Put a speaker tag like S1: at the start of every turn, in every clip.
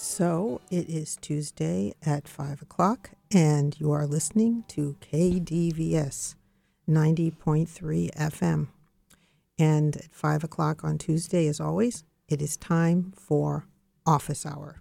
S1: So it is Tuesday at 5 o'clock, and you are listening to KDVS 90.3 FM. And at 5 o'clock on Tuesday, as always, it is time for Office Hour.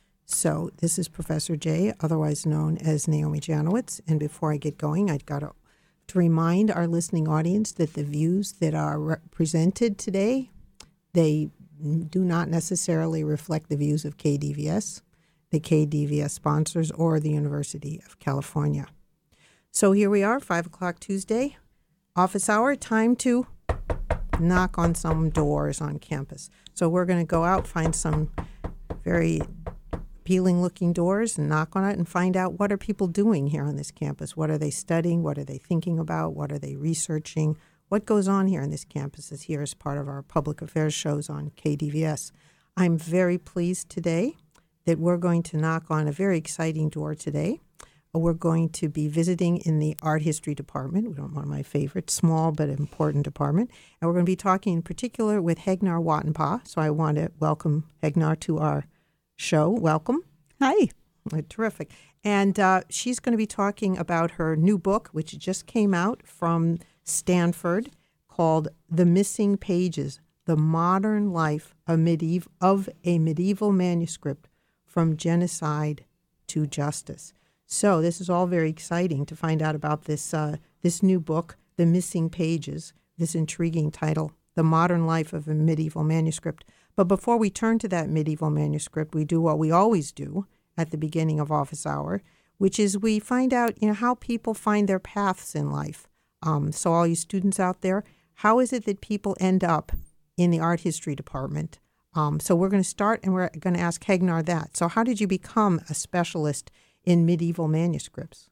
S1: So this is Professor Jay, otherwise known as Naomi Janowitz. And before I get going, I've got to remind our listening audience that the views that are presented today, they do not necessarily reflect the views of KDVS, the KDVS sponsors, or the University of California. So here we are, 5 o'clock Tuesday, office hour, time to knock on some doors on campus. So we're going to go out, find some very appealing looking doors and knock on it and find out what are people doing here on this campus. What are they studying? What are they thinking about? What are they researching? What goes on here on this campus is here as part of our public affairs shows on KDVS. I'm very pleased today that we're going to knock on a very exciting door today. We're going to be visiting in the art history department, one of my favorites, small but important department. And we're going to be talking in particular with Hegnar Wattenpaugh. So I want to welcome Hegnar to our show. Welcome.
S2: Hi.
S1: Terrific. And she's going to be talking about her new book, which just came out from Stanford, called The Missing Pages, The Modern Life of a Medieval Manuscript from Genocide to Justice. So this is all very exciting to find out about this new book, The Missing Pages, this intriguing title, The Modern Life of a Medieval Manuscript. But before we turn to that medieval manuscript, we do what we always do at the beginning of office hour, which is we find out, how people find their paths in life. So all you students out there, how is it that people end up in the art history department? So we're going to start and we're going to ask Hegnar that. So how did you become a specialist in medieval manuscripts?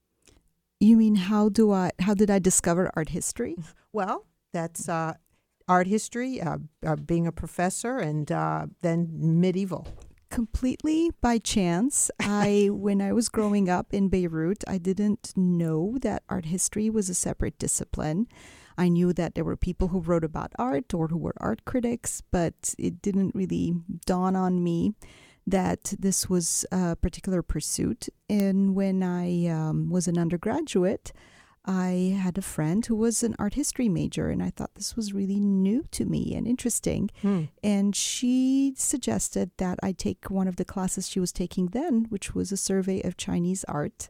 S2: You mean how did I discover art history?
S1: Well, that's art history, being a professor, and then medieval.
S2: Completely by chance. When I was growing up in Beirut, I didn't know that art history was a separate discipline. I knew that there were people who wrote about art or who were art critics, but it didn't really dawn on me that this was a particular pursuit. And when I was an undergraduate, I had a friend who was an art history major, and I thought this was really new to me and interesting. And she suggested that I take one of the classes she was taking then, which was a survey of Chinese art.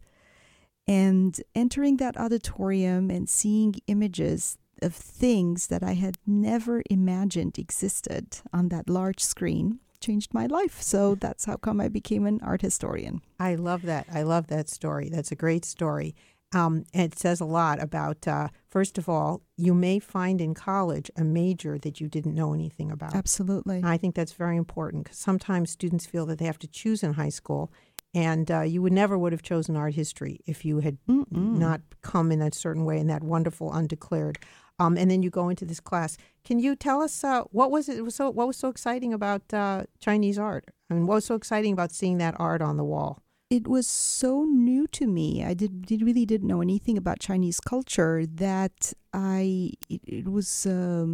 S2: And entering that auditorium and seeing images of things that I had never imagined existed on that large screen changed my life. So that's how come I became an art historian.
S1: I love that. I love that story. That's a great story. It says a lot about, first of all, you may find in college a major that you didn't know anything about.
S2: Absolutely.
S1: And I think that's very important because sometimes students feel that they have to choose in high school, and you never would have chosen art history if you had not come in a certain way in that wonderful undeclared. And then you go into this class. Can you tell us what was so exciting about Chinese art? I mean, what was so exciting about seeing that art on the wall?
S2: It was so new to me. I really didn't know anything about Chinese culture that it was a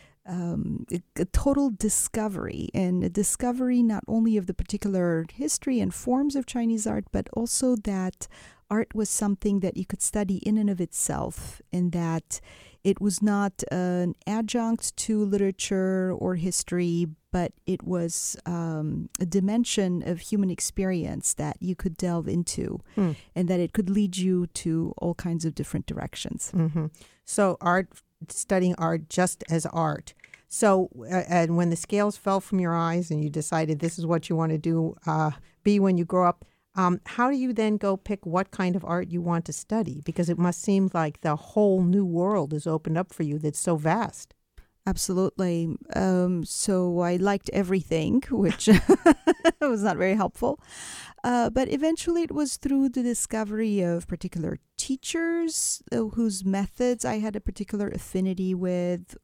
S2: total discovery, and a discovery not only of the particular history and forms of Chinese art, but also that art was something that you could study in and of itself, and that it was not an adjunct to literature or history, but it was a dimension of human experience that you could delve into, and that it could lead you to all kinds of different directions.
S1: Mm-hmm. So studying art just as art. So and when the scales fell from your eyes and you decided this is what you want to be when you grow up, how do you then go pick what kind of art you want to study? Because it must seem like the whole new world is opened up for you that's so vast.
S2: Absolutely. So I liked everything, which was not very helpful. But eventually it was through the discovery of particular teachers whose methods I had a particular affinity with,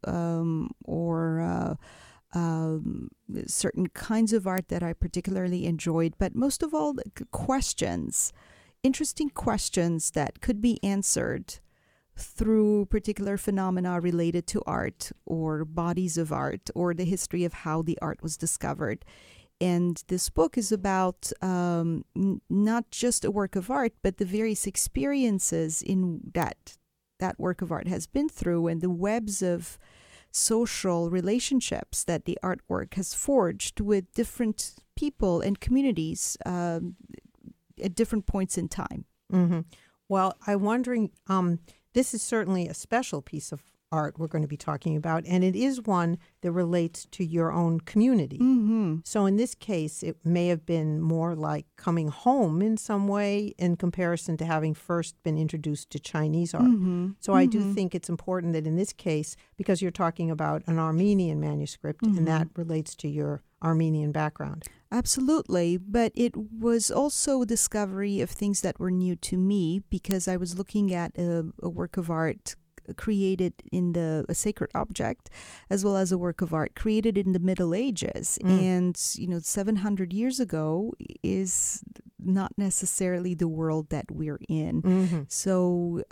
S2: or certain kinds of art that I particularly enjoyed. But most of all, questions, interesting questions that could be answered through particular phenomena related to art or bodies of art or the history of how the art was discovered. And this book is about not just a work of art, but the various experiences in that work of art has been through, and the webs of social relationships that the artwork has forged with different people and communities at different points in time.
S1: Mm-hmm. Well, I'm wondering, this is certainly a special piece of art we're going to be talking about, and it is one that relates to your own community.
S2: Mm-hmm.
S1: So in this case, it may have been more like coming home in some way in comparison to having first been introduced to Chinese art.
S2: Mm-hmm.
S1: So I do think it's important that in this case, because you're talking about an Armenian manuscript, and that relates to your Armenian background.
S2: Absolutely, but it was also a discovery of things that were new to me, because I was looking at a work of art created in a sacred object, as well as a work of art created in the Middle Ages. And 700 years ago is not necessarily the world that we're in. So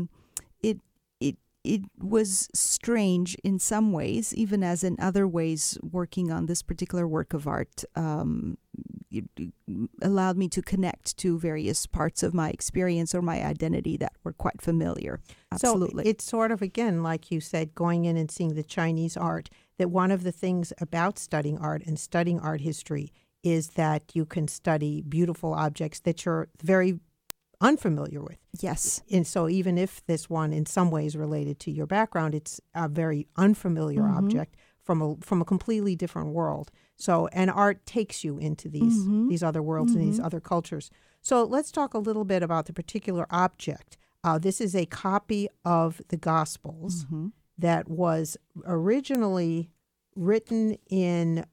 S2: it was strange in some ways, even as in other ways. Working on this particular work of art it allowed me to connect to various parts of my experience or my identity that were quite familiar. Absolutely.
S1: So it's sort of, again, like you said, going in and seeing the Chinese art, that one of the things about studying art and studying art history is that you can study beautiful objects that you're very unfamiliar with.
S2: Yes.
S1: And so even if this one in some ways related to your background, it's a very unfamiliar object from a completely different world. So, and art takes you into these other worlds and these other cultures. So let's talk a little bit about the particular object. This is a copy of the Gospels that was originally written in,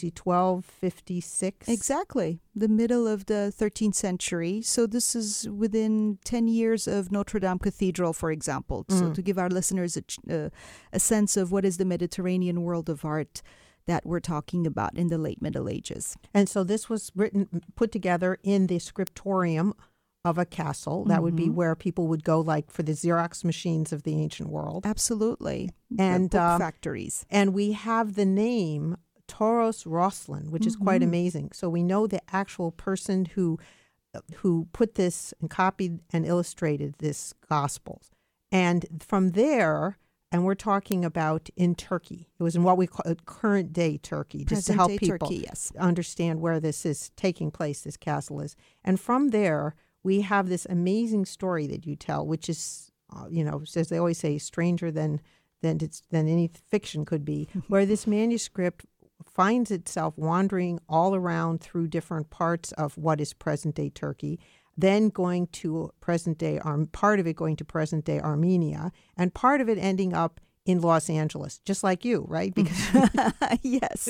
S1: 1256?
S2: Exactly, the middle of the 13th century. So this is within 10 years of Notre Dame Cathedral, for example. So to give our listeners a sense of what is the Mediterranean world of art that we're talking about in the late Middle Ages.
S1: And so this was put together in the scriptorium of a castle. That would be where people would go, like for the Xerox machines of the ancient world.
S2: Absolutely.
S1: And
S2: book factories.
S1: And we have the name Toros Roslin, which is quite amazing. So we know the actual person who put this and copied and illustrated this Gospels. And from there, and we're talking about in Turkey. It was in what we call current day Turkey, just to help people
S2: Turkey, yes.
S1: understand where this is taking place, this castle is. And from there, we have this amazing story that you tell, which is, as they always say, stranger than any fiction could be, where this manuscript finds itself wandering all around through different parts of what is present-day Turkey, then going to present-day, part of it going to present-day Armenia, and part of it ending up in Los Angeles, just like you, right? Because
S2: yes.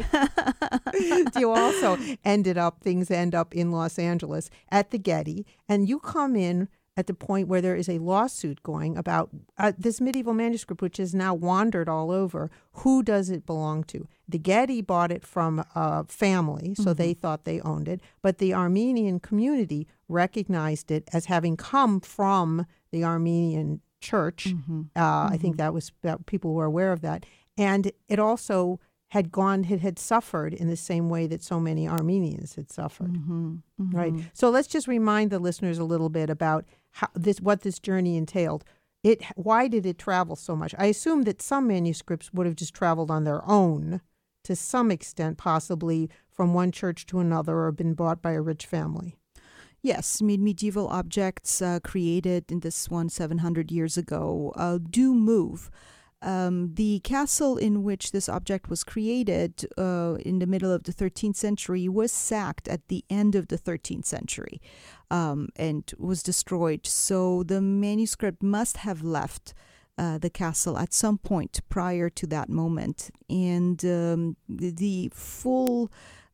S1: you also things end up in Los Angeles at the Getty, and you come in at the point where there is a lawsuit going about this medieval manuscript, which has now wandered all over. Who does it belong to? The Getty bought it from a family, so they thought they owned it, but the Armenian community recognized it as having come from the Armenian church. I think that people were aware of that. And it also had suffered in the same way that so many Armenians had suffered. Right. So let's just remind the listeners a little bit about what this journey entailed. Why did it travel so much? I assume that some manuscripts would have just traveled on their own to some extent, possibly from one church to another, or been bought by a rich family.
S2: Yes, medieval objects created in this one 700 years ago do move. The castle in which this object was created in the middle of the 13th century was sacked at the end of the 13th century and was destroyed. So the manuscript must have left the castle at some point prior to that moment. And the full...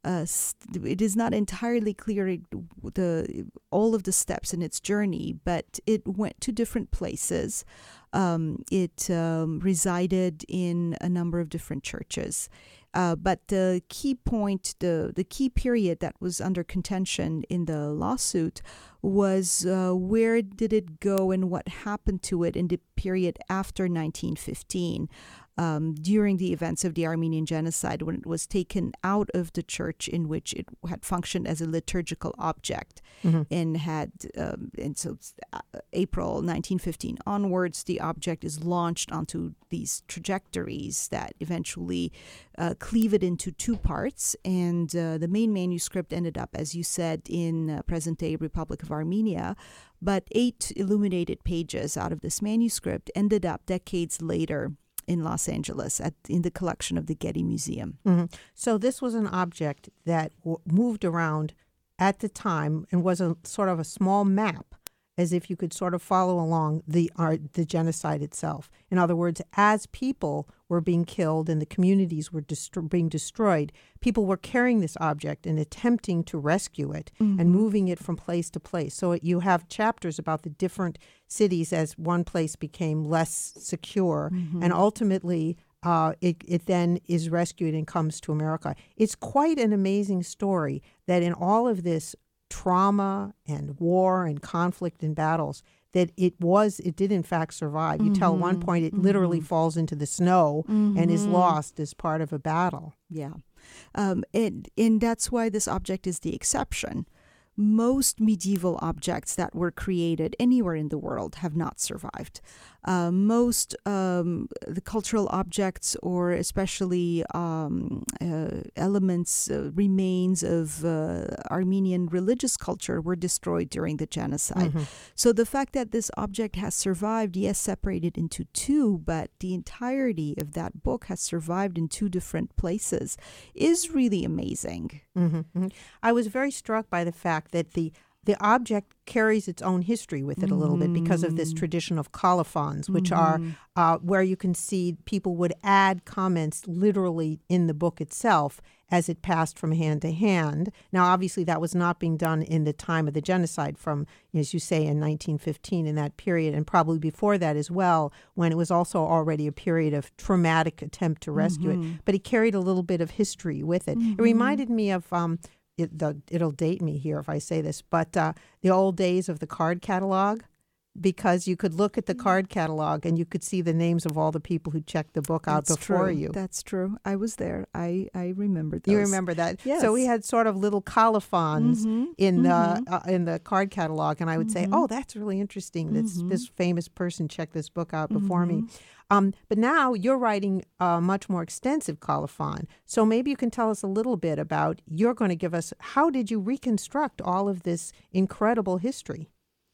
S2: it is not entirely clear all of the steps in its journey, but it went to different places. It resided in a number of different churches. But the key point, the key period that was under contention in the lawsuit was where did it go and what happened to it in the period after 1915. during the events of the Armenian Genocide, when it was taken out of the church in which it had functioned as a liturgical object, and had and so April 1915 onwards, the object is launched onto these trajectories that eventually cleave it into two parts, and the main manuscript ended up, as you said, in present-day Republic of Armenia. But 8 illuminated pages out of this manuscript ended up decades later in Los Angeles in the collection of the Getty Museum.
S1: So this was an object that moved around at the time and was a sort of a small map, as if you could sort of follow along the genocide itself. In other words, as people were being killed and the communities were being destroyed, people were carrying this object and attempting to rescue it and moving it from place to place. So you have chapters about the different cities as one place became less secure, and ultimately it then is rescued and comes to America. It's quite an amazing story that in all of this trauma and war and conflict and battles, that it did in fact survive. You tell at one point it literally falls into the snow and is lost as part of a battle.
S2: Yeah. And that's why this object is the exception. Most medieval objects that were created anywhere in the world have not survived. Most the cultural objects, or especially elements, remains of Armenian religious culture, were destroyed during the genocide. So the fact that this object has survived, yes, separated into two, but the entirety of that book has survived in two different places, is really amazing.
S1: I was very struck by the fact that the object carries its own history with it a little bit because of this tradition of colophons, which are where you can see people would add comments literally in the book itself as it passed from hand to hand. Now, obviously, that was not being done in the time of the genocide from, as you say, in 1915, in that period, and probably before that as well, when it was also already a period of traumatic attempt to rescue it. But it carried a little bit of history with it. It reminded me of... it'll date me here if I say this, but the old days of the card catalog, because you could look at the card catalog and you could see the names of all the people who checked the book out before you.
S2: That's true. I was there. I remember those.
S1: You remember that?
S2: Yes.
S1: So we had sort of little colophons in the card catalog, and I would say, "Oh, that's really interesting. This famous person checked this book out before me." But now you're writing a much more extensive colophon. So maybe you can tell us a little bit about, you're going to give us, how did you reconstruct all of this incredible history?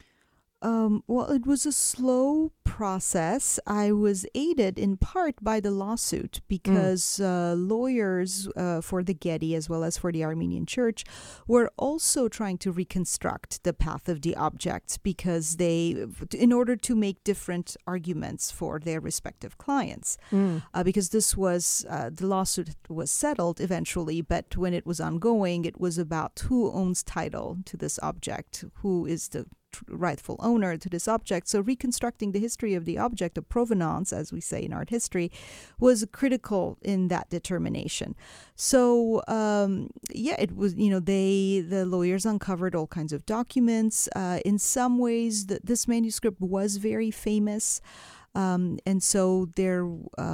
S2: Well, it was a slow process. I was aided in part by the lawsuit because lawyers for the Getty as well as for the Armenian Church were also trying to reconstruct the path of the objects because in order to make different arguments for their respective clients. Because this was, the lawsuit was settled eventually, but when it was ongoing, it was about who owns title to this object, who is the rightful owner to this object. So reconstructing the history of the object of provenance, as we say in art history, was critical in that determination. So it was, the lawyers uncovered all kinds of documents. In some ways, this manuscript was very famous. And so there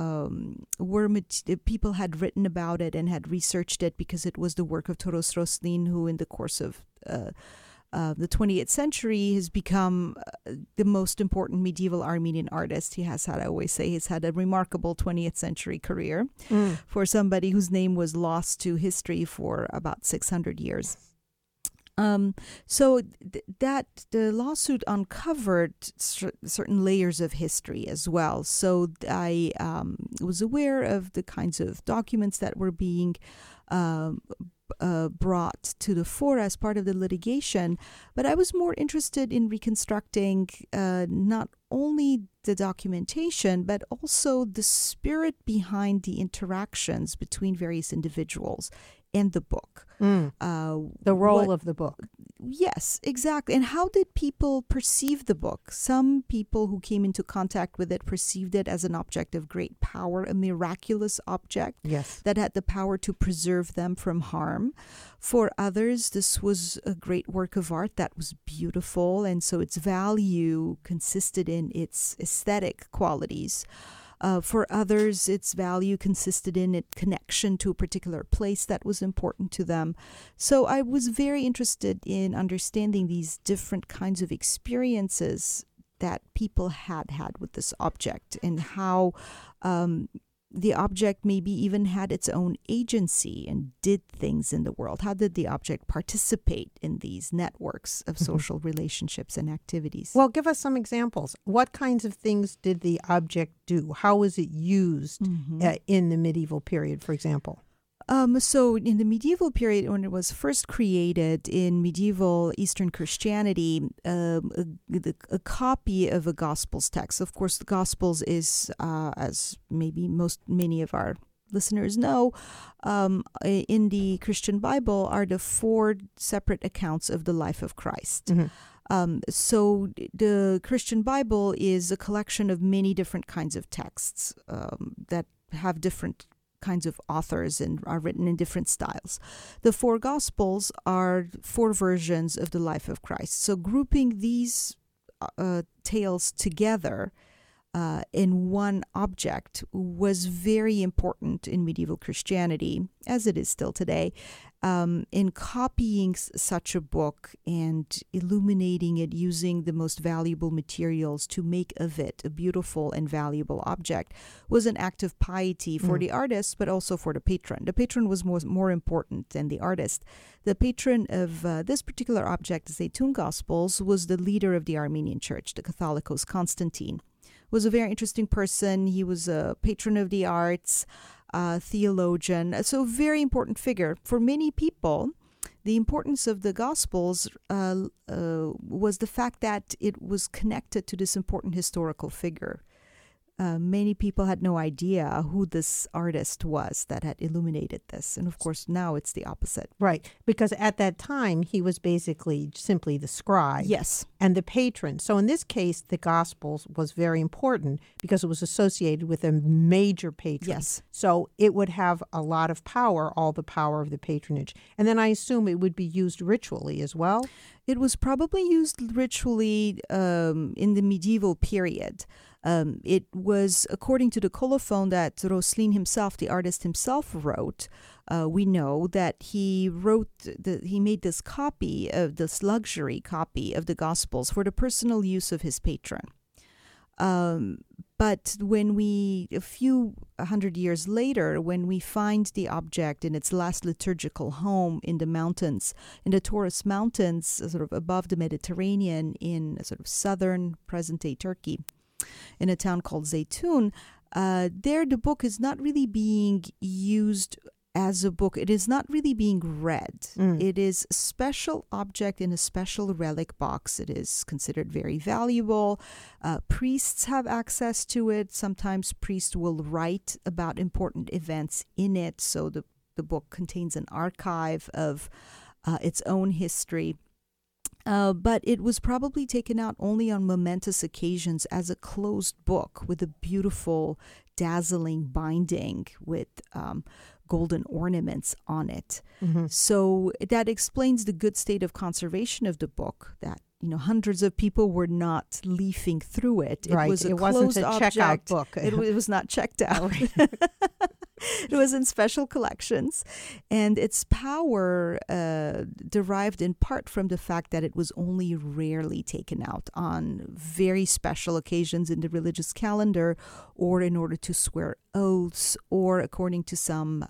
S2: were people had written about it and had researched it because it was the work of Toros Roslin, who in the course of the 20th century has become the most important medieval Armenian artist. He has had, I always say, he's had a remarkable 20th century career for somebody whose name was lost to history for about 600 years. So that the lawsuit uncovered certain layers of history as well. So I was aware of the kinds of documents that were being brought to the fore as part of the litigation, but I was more interested in reconstructing not only the documentation, but also the spirit behind the interactions between various individuals and the book.
S1: The role of the book.
S2: Yes, exactly. And how did people perceive the book? Some people who came into contact with it perceived it as an object of great power, a miraculous object that had the power to preserve them from harm. For others, this was a great work of art that was beautiful, and so its value consisted in its aesthetic qualities. For others, its value consisted in its connection to a particular place that was important to them. So I was very interested in understanding these different kinds of experiences that people had with this object, and how the object maybe even had its own agency and did things in the world. How did the object participate in these networks of social relationships and activities?
S1: Well, give us some examples. What kinds of things did the object do? How was it used in the medieval period, for example?
S2: So in the medieval period, when it was first created in medieval Eastern Christianity, a copy of a Gospels text. Of course, the Gospels is, as maybe many of our listeners know, in the Christian Bible are the 4 separate accounts of the life of Christ. So the Christian Bible is a collection of many different kinds of texts that have different kinds of authors and are written in different styles. The 4 Gospels are 4 versions of the life of Christ. So grouping these tales together in one object was very important in medieval Christianity, as it is still today, in copying such a book and illuminating it using the most valuable materials to make of it a beautiful and valuable object was an act of piety for the artist, but also for the patron. The patron was more important than the artist. The patron of this particular object, the Zeytun Gospels, was the leader of the Armenian Church, the Catholicos Constantine. Was a very interesting person. He was a patron of the arts, theologian, so very important figure. For many people, the importance of the Gospels was the fact that it was connected to this important historical figure. Many people had no idea who this artist was that had illuminated this. And of course, now it's the opposite.
S1: Right, because at that time, he was basically simply the scribe.
S2: Yes.
S1: And the patron. So in this case, the Gospels was very important because it was associated with a major patron.
S2: Yes.
S1: So it would have a lot of power, all the power of the patronage. And then I assume it would be used ritually as well?
S2: It was probably used ritually in the medieval period. It was, according to the colophon that Roslin himself, the artist himself, wrote, we know that he made this copy of this luxury copy of the Gospels for the personal use of his patron. But when a few 100 years later, when we find the object in its last liturgical home in the mountains, in the Taurus Mountains, sort of above the Mediterranean in sort of southern present-day Turkey, in a town called Zeytun, there the book is not really being used as a book. It is not really being read. It is a special object in a special relic box. It is considered very valuable. Priests have access to it. Sometimes priests will write about important events in it. So the book contains an archive of its own history. But it was probably taken out only on momentous occasions as a closed book with a beautiful, dazzling binding with golden ornaments on it. So that explains the good state of conservation of the book, that hundreds of people were not leafing through it. It was a closed object.
S1: Checkout book.
S2: It was not checked out. It was in special collections, and its power derived in part from the fact that it was only rarely taken out on very special occasions in the religious calendar, or in order to swear oaths, or according to some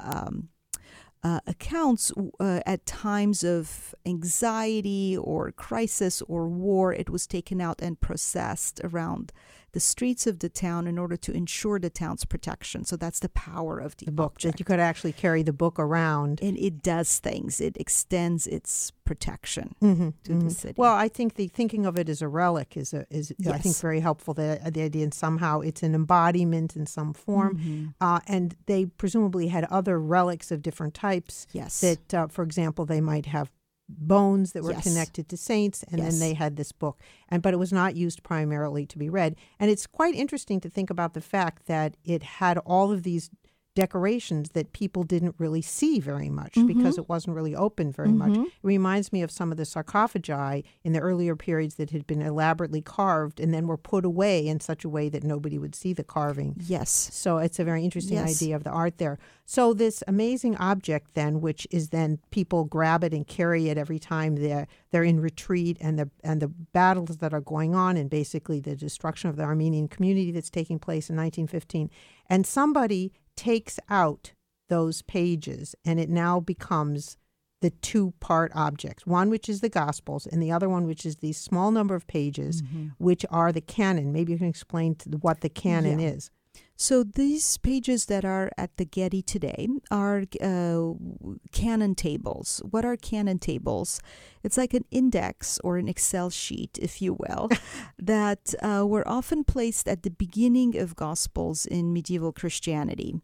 S2: accounts, at times of anxiety or crisis or war, it was taken out and processed around the streets of the town in order to ensure the town's protection. So that's the power of the
S1: book,
S2: object.
S1: that you could actually carry the book around.
S2: And it does things. It extends its protection to the city.
S1: Well, I think thinking of it as a relic is
S2: Yes.
S1: I think very helpful. The idea, and somehow it's an embodiment in some form. And they presumably had other relics of different types.
S2: Yes.
S1: That, for example, they might have bones that were
S2: Yes.
S1: connected to saints, and
S2: Yes.
S1: then they had this book. But it was not used primarily to be read. And it's quite interesting to think about the fact that it had all of these decorations that people didn't really see very much because it wasn't really open very much. It reminds me of some of the sarcophagi in the earlier periods that had been elaborately carved and then were put away in such a way that nobody would see the carving.
S2: Yes.
S1: So it's a very interesting idea of the art there. So this amazing object then, which is then people grab it and carry it every time they're in retreat, and the battles that are going on, and basically the destruction of the Armenian community that's taking place in 1915. And somebody takes out those pages, and it now becomes the two-part objects, one which is the Gospels and the other one which is the small number of pages, which are the canon. Maybe you can explain what the canon is.
S2: So these pages that are at the Getty today are canon tables. What are canon tables? It's like an index or an Excel sheet, if you will, that were often placed at the beginning of Gospels in medieval Christianity.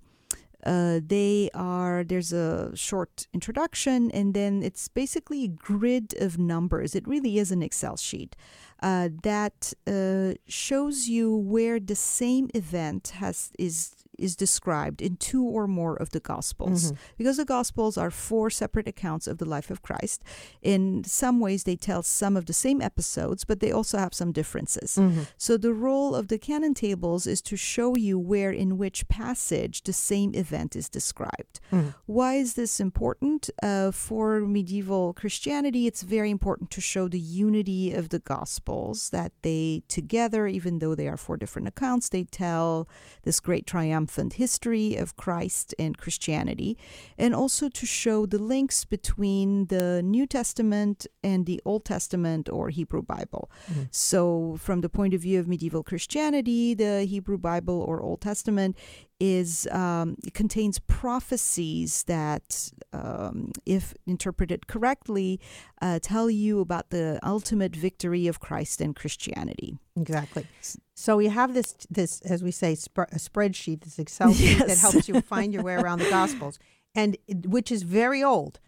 S2: There's a short introduction, and then it's basically a grid of numbers. It really is an Excel sheet that shows you where the same event is described in two or more of the Gospels. Because the Gospels are 4 separate accounts of the life of Christ. In some ways, they tell some of the same episodes, but they also have some differences. So the role of the canon tables is to show you where in which passage the same event is described. Why is this important? For medieval Christianity, it's very important to show the unity of the Gospels, that they together, even though they are 4 different accounts, they tell this great triumphant history of Christ and Christianity, and also to show the links between the New Testament and the Old Testament or Hebrew Bible. So from the point of view of medieval Christianity, the Hebrew Bible or Old Testament it contains prophecies that, if interpreted correctly, tell you about the ultimate victory of Christ and Christianity.
S1: Exactly. So we have this as we say, a spreadsheet, this Excel sheet that helps you find your way around the Gospels, and which is very old.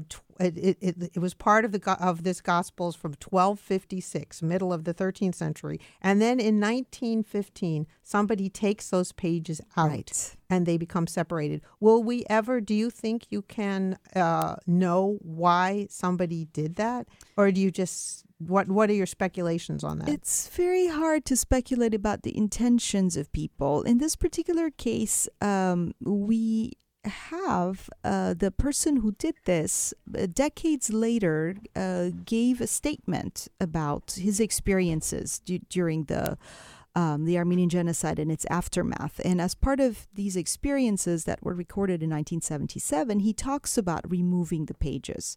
S1: It was part of this Gospels from 1256, middle of the 13th century, and then in 1915, somebody takes those pages out, and they become separated. Will we ever? Do you think you can know why somebody did that, or do you just? What are your speculations on that?
S2: It's very hard to speculate about the intentions of people. In this particular case, we have the person who did this decades later gave a statement about his experiences during the Armenian genocide and its aftermath. And as part of these experiences that were recorded in 1977, he talks about removing the pages.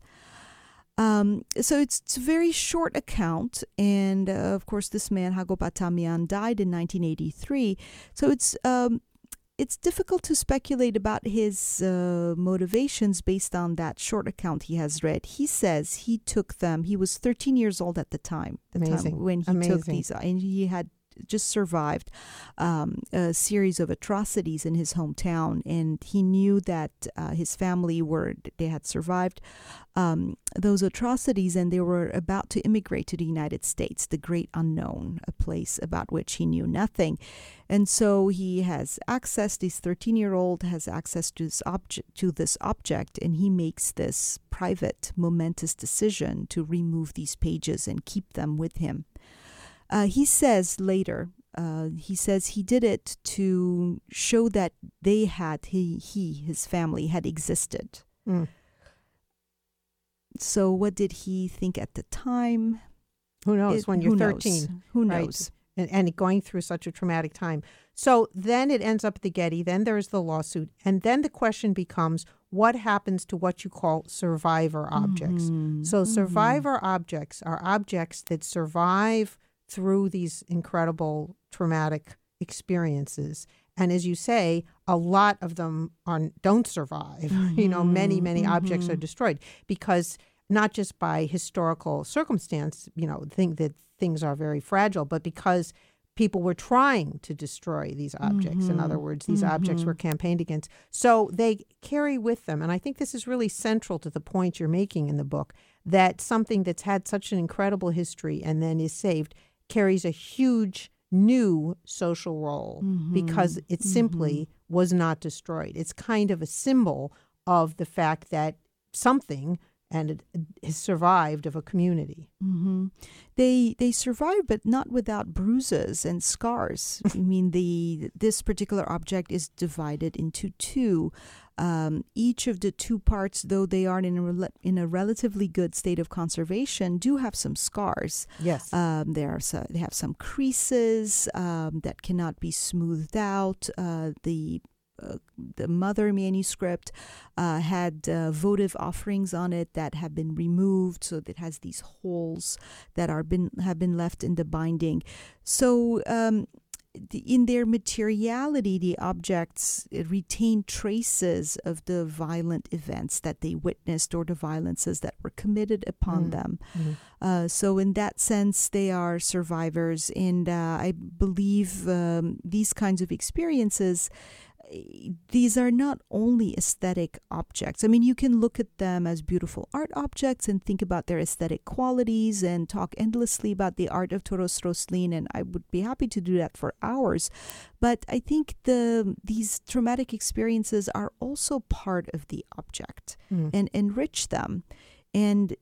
S2: So it's a very short account, and of course this man, Hagop Atamian, died in 1983. So it's difficult to speculate about his motivations based on that short account he has read. He says he took them. He was 13 years old at the time when he took these, and he had just survived a series of atrocities in his hometown, and he knew that his family had survived those atrocities, and they were about to immigrate to the United States, the great unknown, a place about which he knew nothing. And so he has access, this 13-year-old has access to this object, and he makes this private, momentous decision to remove these pages and keep them with him. He says later, he did it to show that his family had existed. So what did he think at the time?
S1: Who knows? When you're 13.
S2: Who knows?
S1: Right? And going through such a traumatic time. So then it ends up at the Getty. Then there's the lawsuit. And then the question becomes, what happens to what you call survivor objects? So survivor objects are objects that survive through these incredible traumatic experiences. And as you say, a lot of them don't survive. Many objects are destroyed because not just by historical circumstance, think that things are very fragile, but because people were trying to destroy these objects. In other words, these objects were campaigned against. So they carry with them, and I think this is really central to the point you're making in the book, that something that's had such an incredible history and then is saved carries a huge new social role because it simply was not destroyed. It's kind of a symbol of the fact that something and it has survived of a community.
S2: They survive, but not without bruises and scars. I mean, this particular object is divided into two. Each of the two parts, though they are in a relatively good state of conservation, do have some scars.
S1: Yes.
S2: They have some creases that cannot be smoothed out. The mother manuscript had votive offerings on it that have been removed, so it has these holes that have been left in the binding. So in their materiality, the objects retain traces of the violent events that they witnessed or the violences that were committed upon them. So in that sense, they are survivors. And I believe these kinds of experiences, these are not only aesthetic objects. I mean, you can look at them as beautiful art objects and think about their aesthetic qualities and talk endlessly about the art of Toros Roslin, and I would be happy to do that for hours. But I think these traumatic experiences are also part of the object and enrich them. And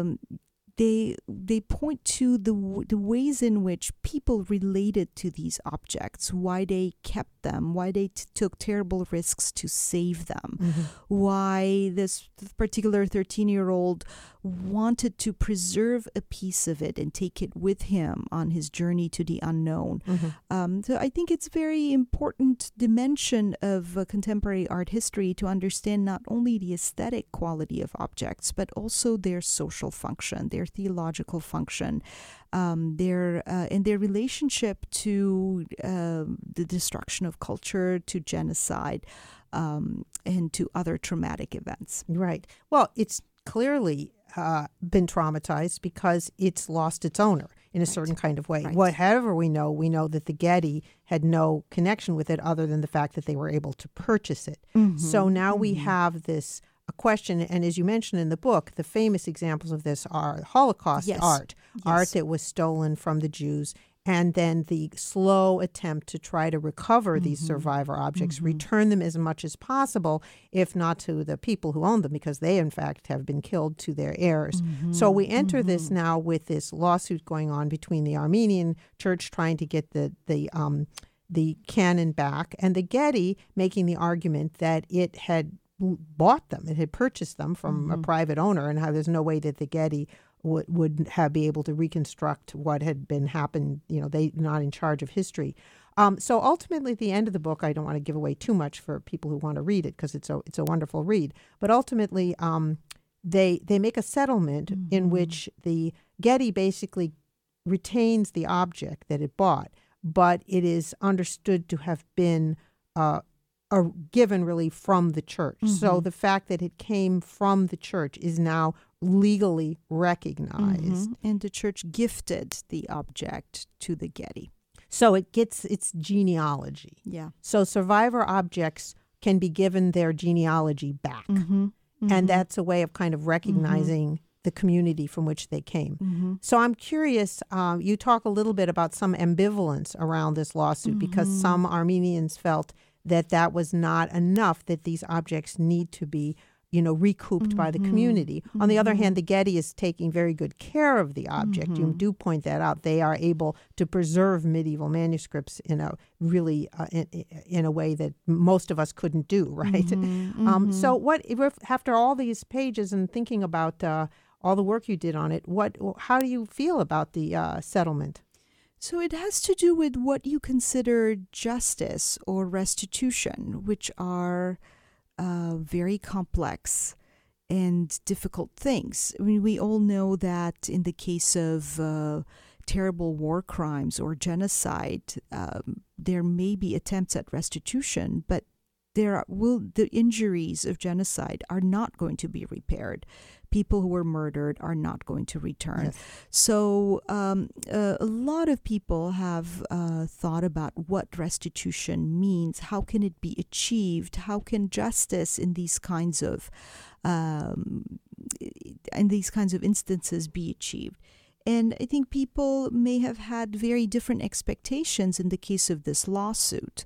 S2: they point to the ways in which people related to these objects, why they kept them, why they took terrible risks to save them, why this particular 13-year-old wanted to preserve a piece of it and take it with him on his journey to the unknown. So I think it's a very important dimension of contemporary art history to understand not only the aesthetic quality of objects, but also their social function, their theological function, and their relationship to the destruction of culture, to genocide, and to other traumatic events.
S1: Right. Well, it's clearly been traumatized because it's lost its owner in a certain kind of way. However we know that the Getty had no connection with it other than the fact that they were able to purchase it. So now we have this question, and as you mentioned in the book, the famous examples of this are Holocaust art that was stolen from the Jews, and then the slow attempt to try to recover these survivor objects, return them as much as possible, if not to the people who own them, because they, in fact, have been killed, to their heirs. So we enter this now with this lawsuit going on between the Armenian Church trying to get the canon back, and the Getty making the argument that it had bought them, it had purchased them from a private owner, and how there's no way that the Getty would be able to reconstruct what had been happened. They not in charge of history. So ultimately, at the end of the book, I don't want to give away too much for people who want to read it because it's a wonderful read. But ultimately, they make a settlement in which the Getty basically retains the object that it bought, but it is understood to have been given really from the church. So the fact that it came from the church is now legally recognized.
S2: And the church gifted the object to the Getty.
S1: So it gets its genealogy.
S2: Yeah.
S1: So survivor objects can be given their genealogy back. And that's a way of kind of recognizing the community from which they came. So I'm curious, you talk a little bit about some ambivalence around this lawsuit because some Armenians felt that was not enough, that these objects need to be recouped by the community. On the other hand, the Getty is taking very good care of the object. You do point that out. They are able to preserve medieval manuscripts in a really in a way that most of us couldn't do, right? So what, after all these pages and thinking about all the work you did on it, how do you feel about the settlement?
S2: So it has to do with what you consider justice or restitution, which are very complex and difficult things. I mean, we all know that in the case of terrible war crimes or genocide, there may be attempts at restitution, but the injuries of genocide are not going to be repaired. People who were murdered are not going to return.
S1: Yes.
S2: So a lot of people have thought about what restitution means. How can it be achieved? How can justice in these kinds of instances be achieved? And I think people may have had very different expectations in the case of this lawsuit.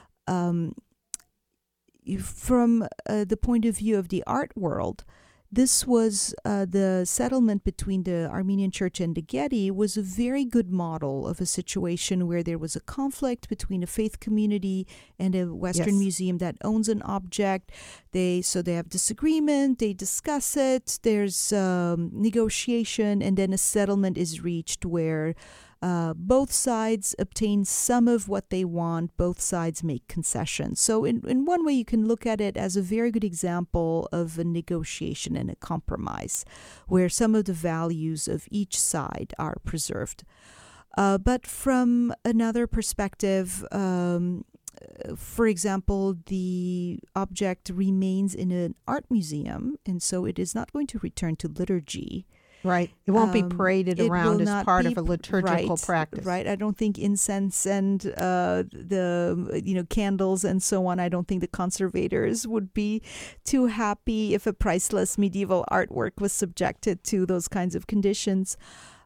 S2: From the point of view of the art world, this was the settlement between the Armenian Church and the Getty was a very good model of a situation where there was a conflict between a faith community and a Western museum that owns an object. They have disagreement, they discuss it, there's negotiation, and then a settlement is reached where both sides obtain some of what they want, both sides make concessions. So in one way, you can look at it as a very good example of a negotiation and a compromise, where some of the values of each side are preserved. But from another perspective, for example, the object remains in an art museum, and so it is not going to return to liturgy.
S1: Right. It won't be paraded around as part of a liturgical practice.
S2: Right. I don't think incense and the candles and so on, I don't think the conservators would be too happy if a priceless medieval artwork was subjected to those kinds of conditions.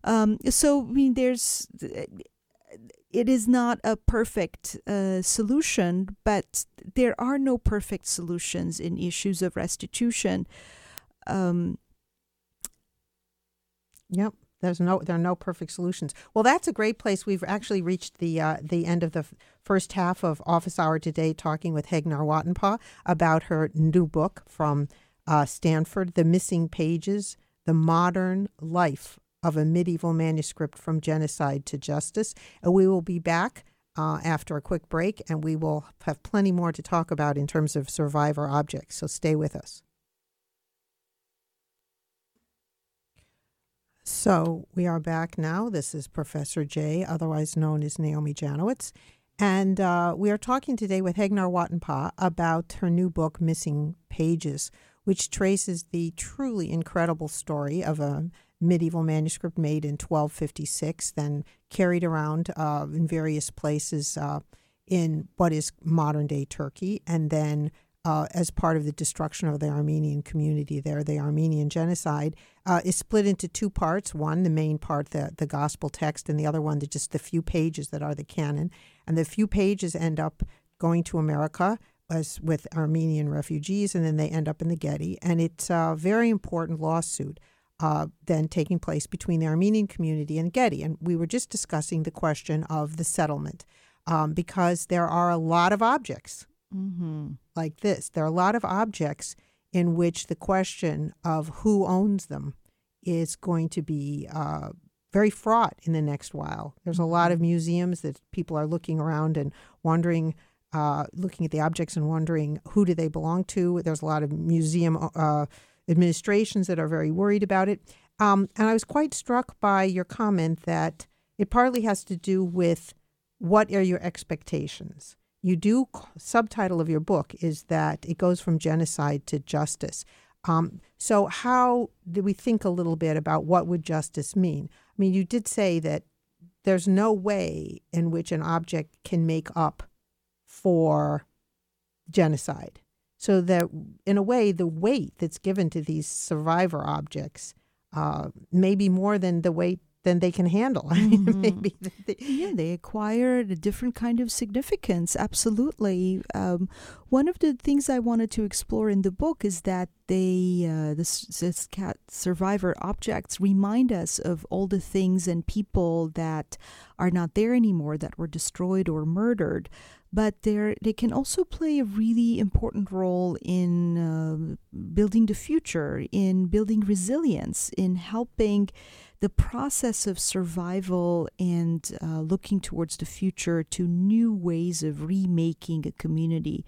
S2: It is not a perfect solution, but there are no perfect solutions in issues of restitution.
S1: Yep. There are no perfect solutions. Well, that's a great place. We've actually reached the end of the first half of Office Hour today, talking with Hegnar Wattenpaugh about her new book from Stanford, The Missing Pages, The Modern Life of a Medieval Manuscript from Genocide to Justice. And we will be back after a quick break, and we will have plenty more to talk about in terms of survivor objects. So stay with us. So we are back now. This is Professor J, otherwise known as Naomi Janowitz. And we are talking today with Hegnar Wattenpaugh about her new book, Missing Pages, which traces the truly incredible story of a medieval manuscript made in 1256, then carried around in various places in what is modern-day Turkey, and then as part of the destruction of the Armenian community there, the Armenian genocide, is split into two parts. One, the main part, the gospel text, and the other one, just the few pages that are the canon. And the few pages end up going to America as with Armenian refugees, and then they end up in the Getty. And it's a very important lawsuit then taking place between the Armenian community and Getty. And we were just discussing the question of the settlement because there are a lot of objects like this. There are a lot of objects in which the question of who owns them is going to be very fraught in the next while. There's a lot of museums that people are looking around and wondering, looking at the objects and wondering who do they belong to. There's a lot of museum administrations that are very worried about it. And I was quite struck by your comment that it partly has to do with what are your expectations. You do, subtitle of your book is that it goes from genocide to justice. So how do we think a little bit about what would justice mean? I mean, you did say that there's no way in which an object can make up for genocide. So that, in a way, the weight that's given to these survivor objects may be more than the weight than they can handle. I mean, maybe
S2: they acquire a different kind of significance. Absolutely. One of the things I wanted to explore in the book is that this survivor objects remind us of all the things and people that are not there anymore, that were destroyed or murdered. But they can also play a really important role in building the future, in building resilience, in helping the process of survival and looking towards the future to new ways of remaking a community.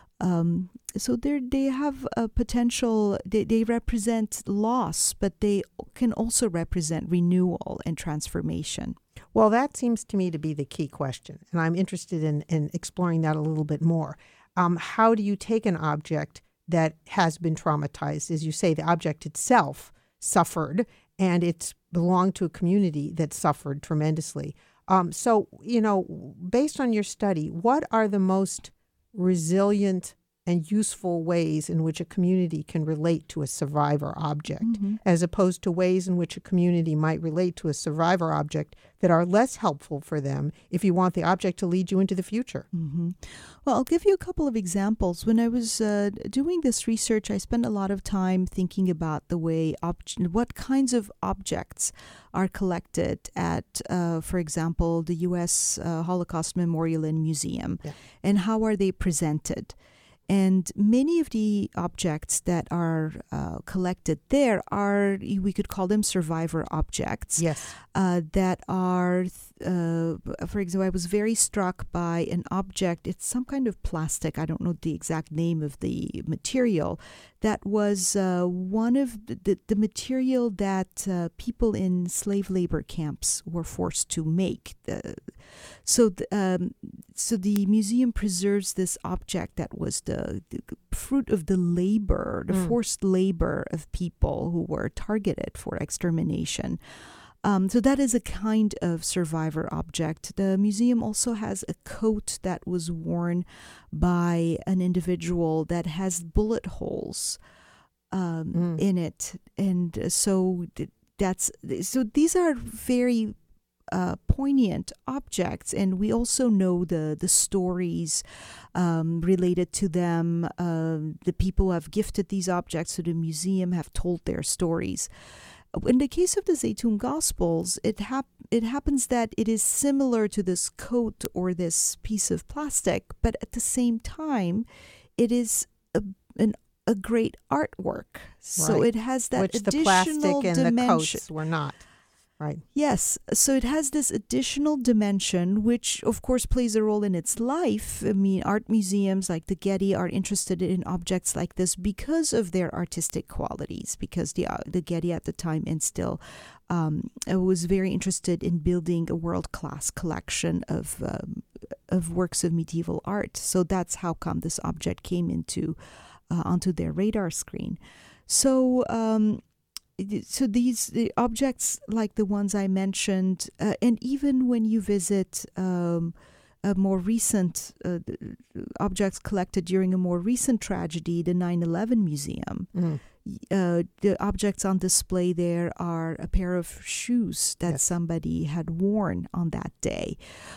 S2: So they have a potential, they represent loss, but they can also represent renewal and transformation.
S1: Well, that seems to me to be the key question, and I'm interested in exploring that a little bit more. How do you take an object that has been traumatized? As you say, the object itself suffered, and it's belonged to a community that suffered tremendously. So, based on your study, what are the most resilient and useful ways in which a community can relate to a survivor object, as opposed to ways in which a community might relate to a survivor object that are less helpful for them if you want the object to lead you into the future.
S2: Well, I'll give you a couple of examples. When I was doing this research, I spent a lot of time thinking about the way what kinds of objects are collected at, for example, the U.S. Holocaust Memorial and Museum, and how are they presented. And many of the objects that are collected there are, we could call them survivor objects.
S1: Yes.
S2: That are, for example, I was very struck by an object. It's some kind of plastic. I don't know the exact name of the material. That was one of the material that people in slave labor camps were forced to make. So the museum preserves this object that was the fruit of the labor, the forced labor of people who were targeted for extermination. So that is a kind of survivor object. The museum also has a coat that was worn by an individual that has bullet holes in it, and so these are very poignant objects, and we also know the stories related to them. The people who have gifted these objects to the museum have told their stories. In the case of the Zaytun Gospels, it happens that it is similar to this coat or this piece of plastic, but at the same time, it is a great artwork. So it has that
S1: which
S2: additional
S1: the plastic and
S2: dimension.
S1: the coats were not. Right.
S2: Yes. So it has this additional dimension, which of course plays a role in its life. I mean, art museums like the Getty are interested in objects like this because of their artistic qualities, because the Getty at the time and still was very interested in building a world-class collection of works of medieval art. So that's how come this object came onto their radar screen. So the objects like the ones I mentioned, and even when you visit a more recent objects collected during a more recent tragedy, the 9/11 Museum, the objects on display there are a pair of shoes that somebody had worn on that day,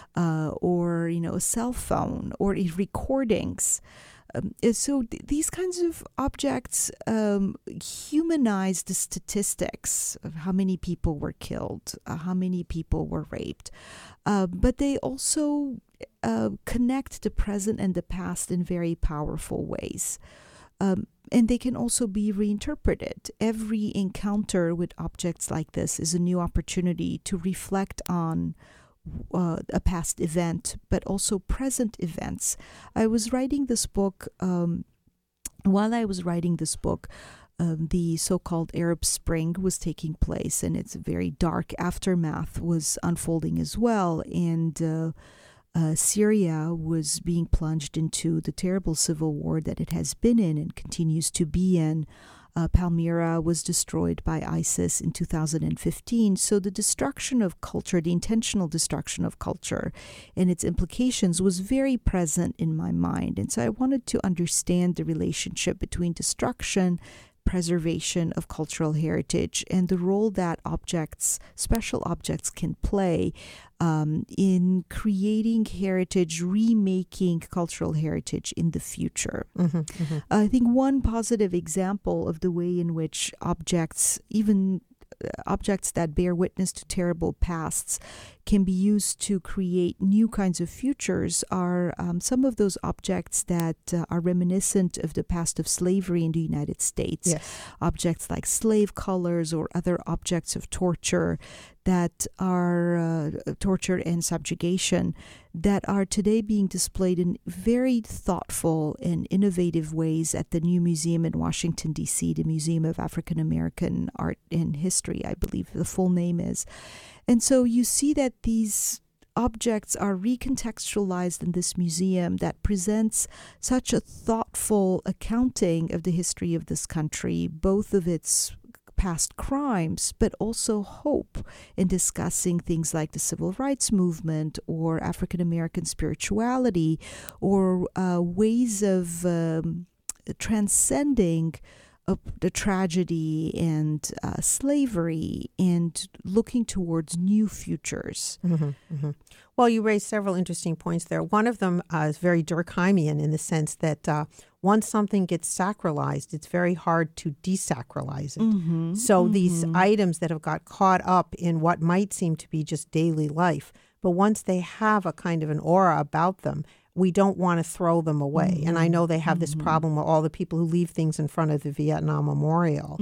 S2: or a cell phone, or recordings. So these kinds of objects humanize the statistics of how many people were killed, how many people were raped, but they also connect the present and the past in very powerful ways. And they can also be reinterpreted. Every encounter with objects like this is a new opportunity to reflect on a past event, but also present events. I was writing this book. While I was writing this book, the so-called Arab Spring was taking place, and its very dark aftermath was unfolding as well. And Syria was being plunged into the terrible civil war that it has been in and continues to be in. Palmyra was destroyed by ISIS in 2015. So the destruction of culture, the intentional destruction of culture and its implications was very present in my mind. And so I wanted to understand the relationship between destruction, preservation of cultural heritage, and the role that special objects can play in creating heritage, remaking cultural heritage in the future. I think one positive example of the way in which objects, even objects that bear witness to terrible pasts, can be used to create new kinds of futures are some of those objects that are reminiscent of the past of slavery in the United States.
S1: Yes.
S2: Objects like slave collars or other objects of torture that are torture and subjugation that are today being displayed in very thoughtful and innovative ways at the new museum in Washington, D.C., the Museum of African American Art and History, I believe the full name is. And so you see that these objects are recontextualized in this museum that presents such a thoughtful accounting of the history of this country, both of its past crimes, but also hope in discussing things like the civil rights movement or African American spirituality or ways of transcending the tragedy and slavery and looking towards new futures.
S1: Well, you raised several interesting points there. One of them is very Durkheimian in the sense that once something gets sacralized, it's very hard to desacralize it. So these items that have got caught up in what might seem to be just daily life, but once they have a kind of an aura about them, we don't want to throw them away. And I know they have this problem with all the people who leave things in front of the Vietnam Memorial,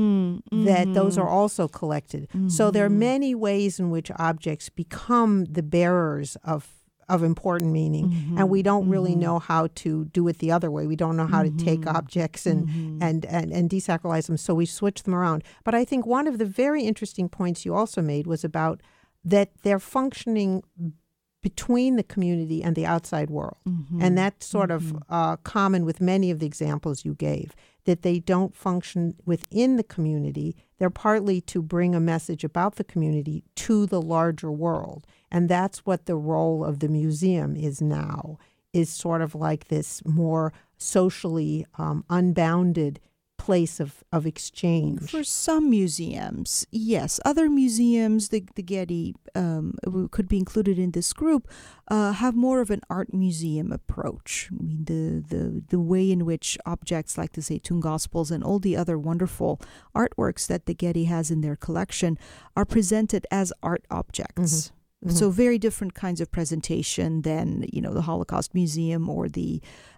S1: that those are also collected. So there are many ways in which objects become the bearers of important meaning, and we don't really know how to do it the other way. We don't know how to take objects and desacralize them, so we switch them around. But I think one of the very interesting points you also made was about that they're functioning between the community and the outside world. And that's sort of common with many of the examples you gave, that they don't function within the community. They're partly to bring a message about the community to the larger world. And that's what the role of the museum is now, is sort of like this more socially unbounded place of exchange.
S2: For some museums, yes. Other museums, the Getty could be included in this group, have more of an art museum approach. I mean, the way in which objects like the Zaytun Gospels and all the other wonderful artworks that the Getty has in their collection are presented as art objects. So very different kinds of presentation than, the Holocaust Museum or the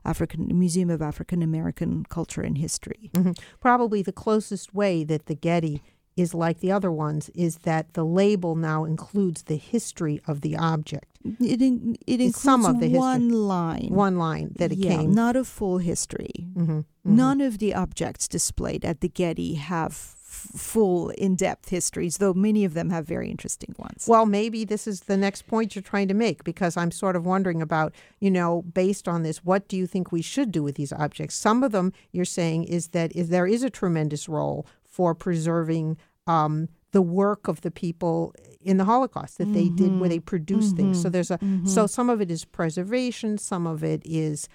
S2: Museum of African American Culture and History.
S1: Probably the closest way that the Getty is like the other ones is that the label now includes the history of the object.
S2: It includes
S1: some of the
S2: one
S1: history.
S2: line.
S1: One line that it came.
S2: Not a full history. None of the objects displayed at the Getty have full, in-depth histories, though many of them have very interesting ones.
S1: Well, maybe this is the next point you're trying to make, because I'm sort of wondering about, based on this, what do you think we should do with these objects? Some of them, you're saying, is that there is a tremendous role for preserving the work of the people in the Holocaust that they did, where they produced things. So there's so some of it is preservation, some of it is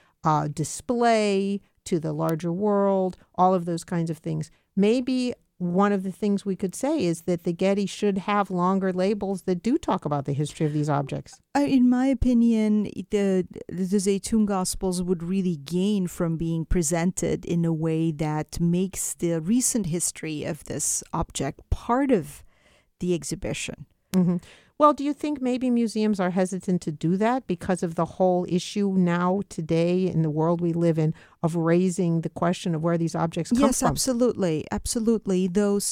S1: display to the larger world, all of those kinds of things. Maybe one of the things we could say is that the Getty should have longer labels that do talk about the history of these objects.
S2: In my opinion, the Zaytun Gospels would really gain from being presented in a way that makes the recent history of this object part of the exhibition.
S1: Well, do you think maybe museums are hesitant to do that because of the whole issue now, today, in the world we live in, of raising the question of where these objects come from?
S2: Yes, absolutely. Absolutely.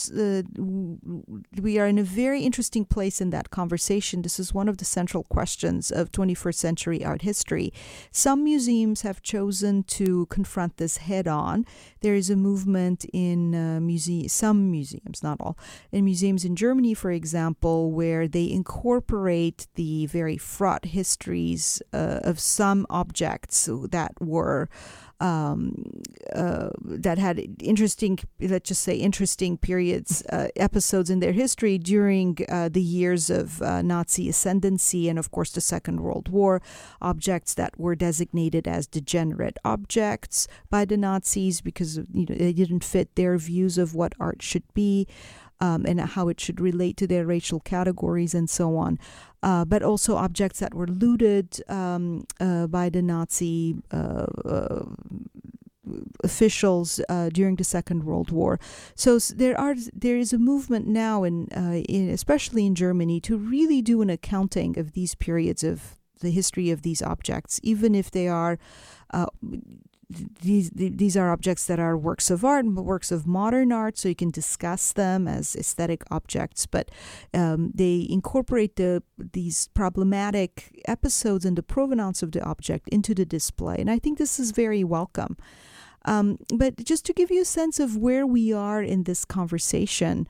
S2: We are in a very interesting place in that conversation. This is one of the central questions of 21st century art history. Some museums have chosen to confront this head on. There is a movement in some museums, not all, in museums in Germany, for example, where they incorporate the very fraught histories of some objects that were that had interesting periods, episodes in their history during the years of Nazi ascendancy and, of course, the Second World War, objects that were designated as degenerate objects by the Nazis because they didn't fit their views of what art should be. And how it should relate to their racial categories and so on. But also objects that were looted by the Nazi officials during the Second World War. So there is a movement now, especially in Germany, to really do an accounting of these periods of the history of these objects, even if they are these are objects that are works of art, works of modern art, so you can discuss them as aesthetic objects, but they incorporate these problematic episodes and the provenance of the object into the display. And I think this is very welcome. But just to give you a sense of where we are in this conversation,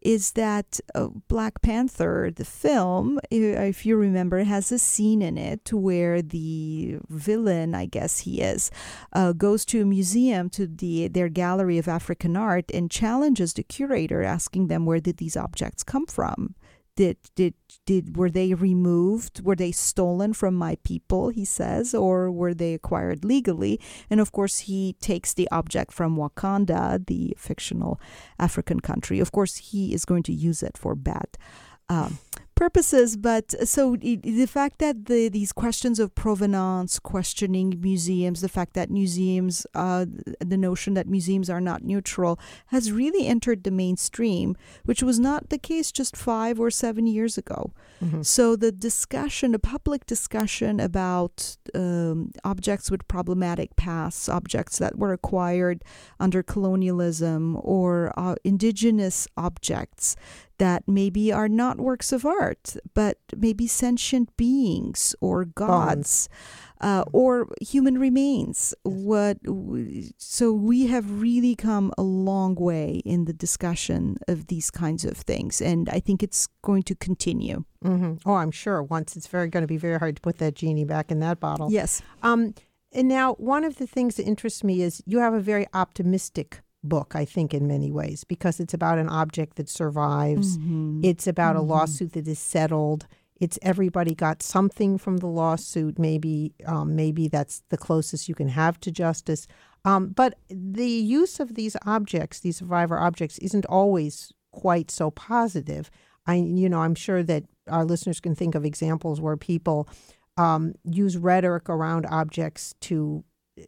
S2: is that Black Panther, the film, if you remember, has a scene in it where the villain, I guess he is, goes to a museum, to their gallery of African art, and challenges the curator, asking them, where did these objects come from? Were they removed? Were they stolen from my people, he says, or were they acquired legally? And of course, he takes the object from Wakanda, the fictional African country. Of course, he is going to use it for bad purposes. But so the fact that these questions of provenance, questioning museums, the fact that museums, the notion that museums are not neutral, has really entered the mainstream, which was not the case just 5 or 7 years ago. Mm-hmm. So the public discussion about objects with problematic pasts, objects that were acquired under colonialism, or indigenous objects that maybe are not works of art, but maybe sentient beings or gods, or human remains. So we have really come a long way in the discussion of these kinds of things, and I think it's going to continue.
S1: Mm-hmm. Oh, I'm sure. Once it's going to be very hard to put that genie back in that bottle.
S2: Yes.
S1: And now, one of the things that interests me is you have a very optimistic book, I think, in many ways, because it's about an object that survives. Mm-hmm. It's about mm-hmm. a lawsuit that is settled. It's everybody got something from the lawsuit. Maybe that's the closest you can have to justice. But the use of these objects, these survivor objects, isn't always quite so positive. I'm sure that our listeners can think of examples where people use rhetoric around objects to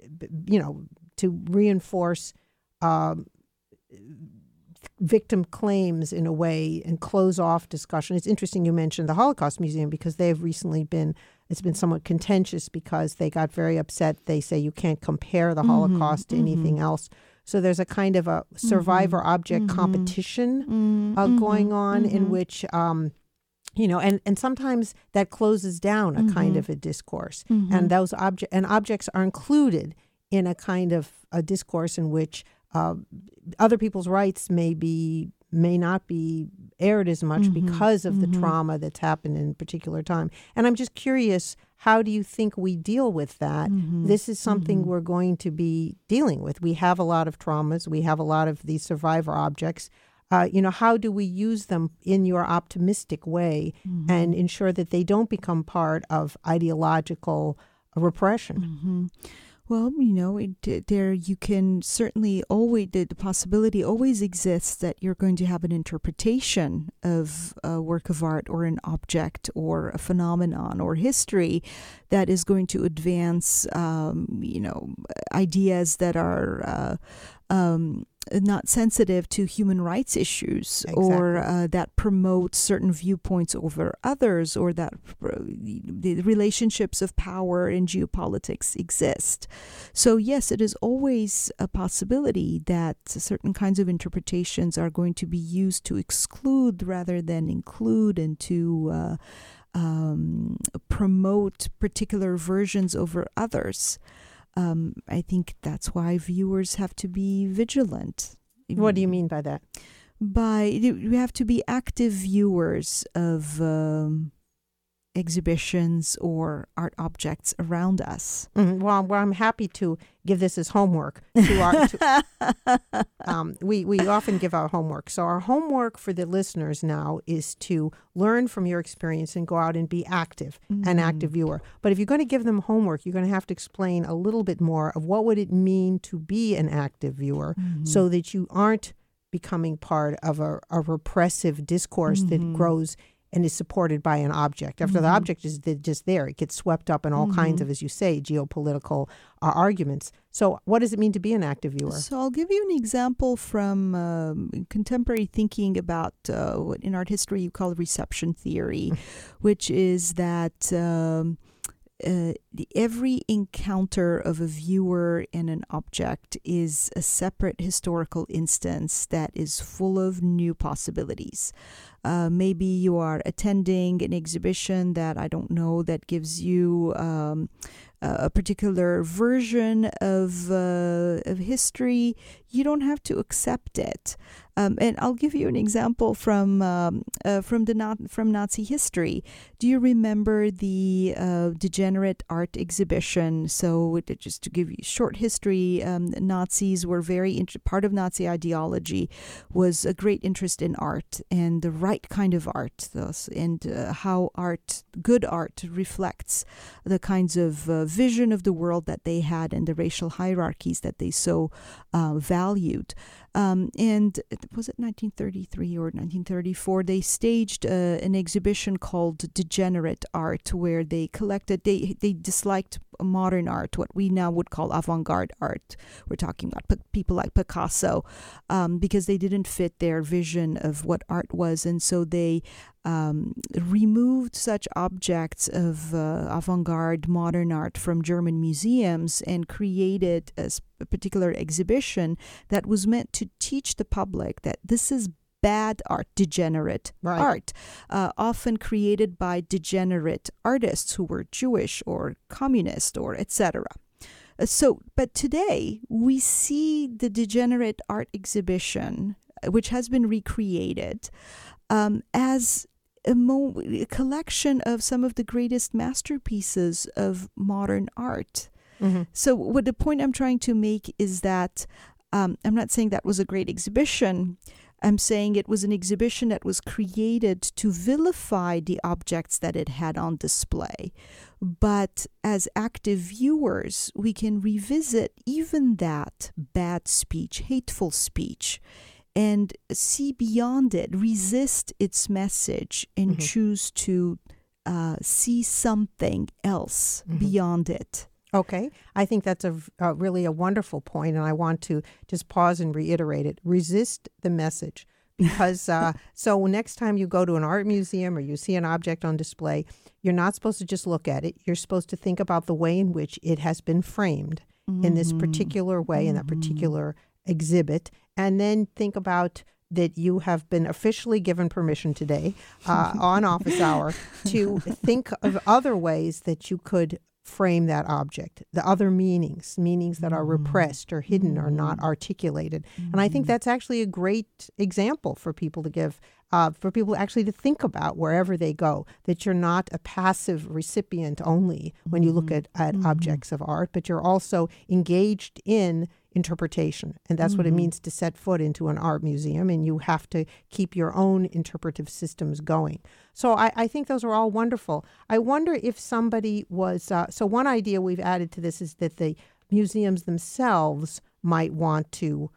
S1: reinforce victim claims in a way and close off discussion. It's interesting you mentioned the Holocaust Museum, because they've recently it's been somewhat contentious because they got very upset. They say you can't compare the Holocaust to anything else. So there's a kind of a survivor object competition going on in which, and sometimes that closes down a kind of a discourse. And those objects are included in a kind of a discourse in which other people's rights may not be aired as much because of the trauma that's happened in a particular time. And I'm just curious, how do you think we deal with that? This is something we're going to be dealing with. We have a lot of traumas. We have a lot of these survivor objects. How do we use them in your optimistic way and ensure that they don't become part of ideological repression?
S2: Well, there you can certainly always, the possibility always exists that you're going to have an interpretation of a work of art or an object or a phenomenon or history that is going to advance, ideas that are not sensitive to human rights issues, or that promote certain viewpoints over others, or that the relationships of power in geopolitics exist. So yes, it is always a possibility that certain kinds of interpretations are going to be used to exclude rather than include, and to promote particular versions over others. I think that's why viewers have to be vigilant.
S1: What do you mean by that?
S2: You have to be active viewers of exhibitions or art objects around us.
S1: Well, I'm happy to give this as homework to our. We often give our homework. So our homework for the listeners now is to learn from your experience and go out and be active, an active viewer. But if you're going to give them homework, you're going to have to explain a little bit more of what would it mean to be an active viewer, so that you aren't becoming part of a repressive discourse that grows and is supported by an object. After the object is just there, it gets swept up in all kinds of, as you say, geopolitical arguments. So what does it mean to be an active viewer?
S2: So I'll give you an example from contemporary thinking about what in art history you call reception theory, which is that every encounter of a viewer and an object is a separate historical instance that is full of new possibilities. Maybe you are attending an exhibition that, I don't know, that gives you a particular version of history, you don't have to accept it. And I'll give you an example from Nazi history. Do you remember the degenerate art exhibition? So just to give you short history, Nazis were part of Nazi ideology was a great interest in art and the right kind of art, and how good art reflects the kinds of vision of the world that they had and the racial hierarchies that they so valued. And was it 1933 or 1934? They staged an exhibition called Degenerate Art, where they disliked modern art, what we now would call avant-garde art. We're talking about people like Picasso, because they didn't fit their vision of what art was, and so they removed such objects of avant-garde modern art from German museums and created a particular exhibition that was meant to teach the public that this is bad art, degenerate art, often created by degenerate artists who were Jewish or communist or etc. But today we see the degenerate art exhibition, which has been recreated, as a collection of some of the greatest masterpieces of modern art. Mm-hmm. So what the point I'm trying to make is that I'm not saying that was a great exhibition. I'm saying it was an exhibition that was created to vilify the objects that it had on display. But as active viewers, we can revisit even that bad speech, hateful speech, and see beyond it, resist its message, and mm-hmm. choose to see something else mm-hmm. beyond it.
S1: Okay. I think that's really a wonderful point, and I want to just pause and reiterate it. Resist the message. Because so next time you go to an art museum or you see an object on display, you're not supposed to just look at it. You're supposed to think about the way in which it has been framed mm-hmm. in this particular way, mm-hmm. in that particular exhibit, and then think about that you have been officially given permission today on office hour to think of other ways that you could frame that object, the other meanings that are repressed or hidden or not articulated. Mm-hmm. And I think that's actually a great example for people to give, for people actually to think about wherever they go, that you're not a passive recipient only when you look at mm-hmm. objects of art, but you're also engaged in interpretation. And that's mm-hmm. what it means to set foot into an art museum, and you have to keep your own interpretive systems going. So I think those are all wonderful. I wonder if somebody was, so one idea we've added to this is that the museums themselves might want to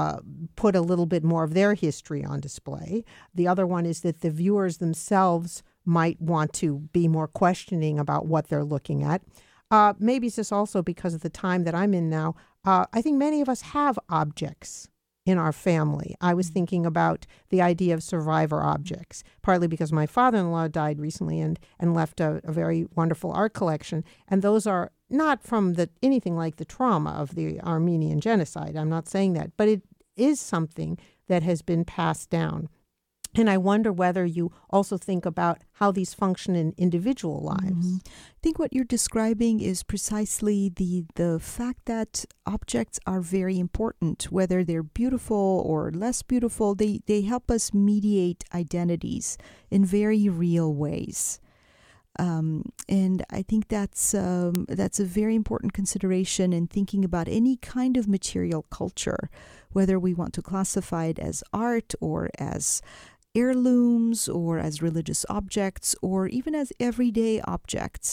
S1: put a little bit more of their history on display. The other one is that the viewers themselves might want to be more questioning about what they're looking at. Maybe it's just also because of the time that I'm in now. I think many of us have objects in our family. I was thinking about the idea of survivor objects, partly because my father-in-law died recently and left a very wonderful art collection. And those are not from anything like the trauma of the Armenian genocide. I'm not saying that, but it is something that has been passed down. And I wonder whether you also think about how these function in individual lives.
S2: Mm-hmm. I think what you're describing is precisely the fact that objects are very important, whether they're beautiful or less beautiful. They help us mediate identities in very real ways. And I think that's a very important consideration in thinking about any kind of material culture, whether we want to classify it as art or as heirlooms or as religious objects or even as everyday objects.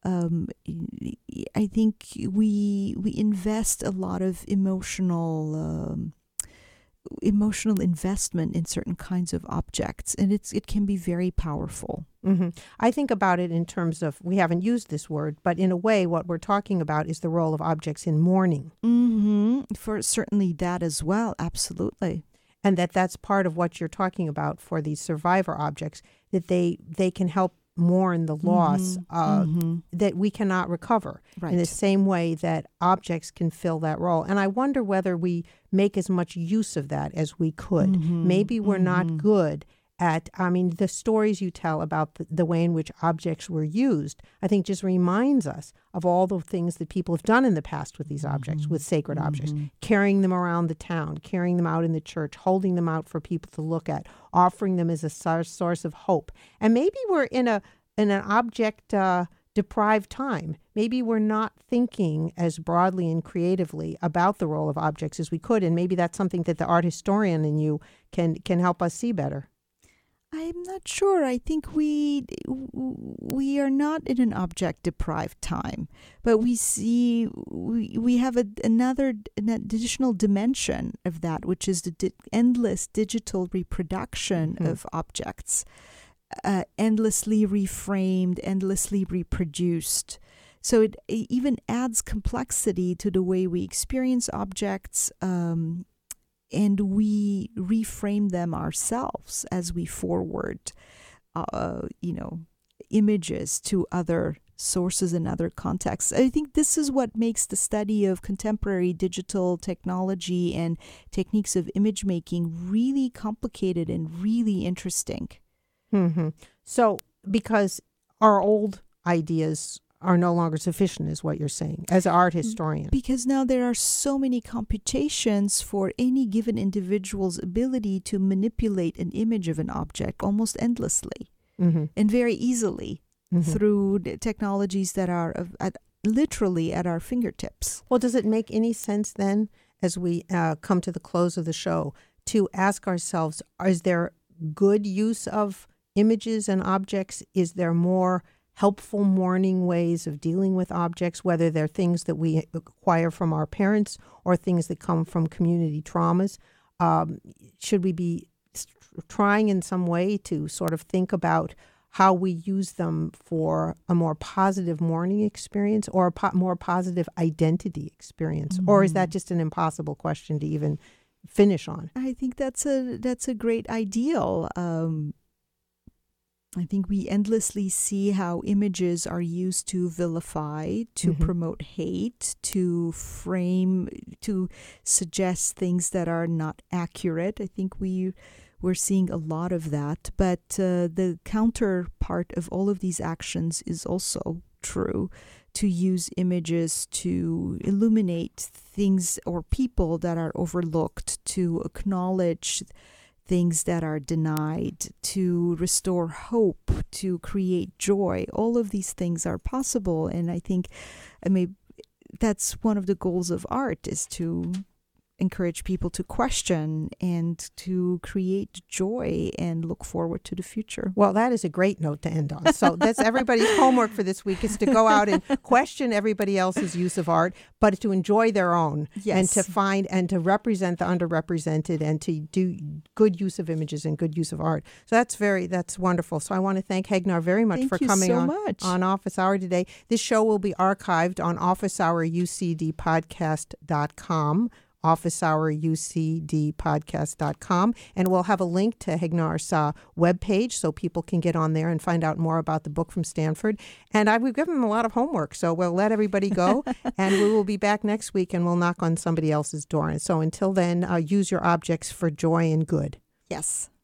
S2: I think we invest a lot of emotional investment in certain kinds of objects, and it can be very powerful.
S1: Mm-hmm. I think about it in terms of, we haven't used this word, but in a way what we're talking about is the role of objects in mourning.
S2: Mm-hmm. For certainly that as well, absolutely.
S1: And that's part of what you're talking about for these survivor objects, that they can help mourn the loss that we cannot recover, right, in the same way that objects can fill that role. And I wonder whether we make as much use of that as we could. Mm-hmm. Maybe we're not good at, I mean, the stories you tell about the way in which objects were used, I think just reminds us of all the things that people have done in the past with these objects, with sacred objects, carrying them around the town, carrying them out in the church, holding them out for people to look at, offering them as a source of hope. And maybe we're in an object deprived time. Maybe we're not thinking as broadly and creatively about the role of objects as we could, and maybe that's something that the art historian in you can help us see better.
S2: I'm not sure. I think we are not in an object deprived time, but we have another an additional dimension of that, which is the endless digital reproduction of objects, endlessly reframed, endlessly reproduced. So it even adds complexity to the way we experience objects. And we reframe them ourselves as we forward, images to other sources and other contexts. I think this is what makes the study of contemporary digital technology and techniques of image making really complicated and really interesting.
S1: Mm-hmm. So, because our old ideas are no longer sufficient, is what you're saying, as an art historian.
S2: Because now there are so many computations for any given individual's ability to manipulate an image of an object almost endlessly and very easily through the technologies that are literally at our fingertips.
S1: Well, does it make any sense then, as we come to the close of the show, to ask ourselves, is there good use of images and objects? Is there more helpful morning ways of dealing with objects, whether they're things that we acquire from our parents or things that come from community traumas? Should we be trying in some way to sort of think about how we use them for a more positive morning experience or a more positive identity experience? Or is that just an impossible question to even finish on?
S2: I think that's a great ideal. I think we endlessly see how images are used to vilify, to promote hate, to frame, to suggest things that are not accurate. I think we're seeing a lot of that. But the counterpart of all of these actions is also true, to use images to illuminate things or people that are overlooked, to acknowledge things that are denied, to restore hope, to create joy. All of these things are possible. And I think that's one of the goals of art, is to encourage people to question and to create joy and look forward to the future.
S1: Well, that is a great note to end on. So that's everybody's homework for this week, is to go out and question everybody else's use of art, but to enjoy their own.
S2: Yes.
S1: And to find and to represent the underrepresented and to do good use of images and good use of art. So that's wonderful. So I want to thank Hegnar very much for coming on Office Hour today. This show will be archived on officehourucdpodcast.com. officehourucdpodcast.com, and we'll have a link to Hegnar's webpage so people can get on there and find out more about the book from Stanford. And we've given them a lot of homework, so we'll let everybody go, and we will be back next week, and we'll knock on somebody else's door. And so until then, use your objects for joy and good.
S2: Yes.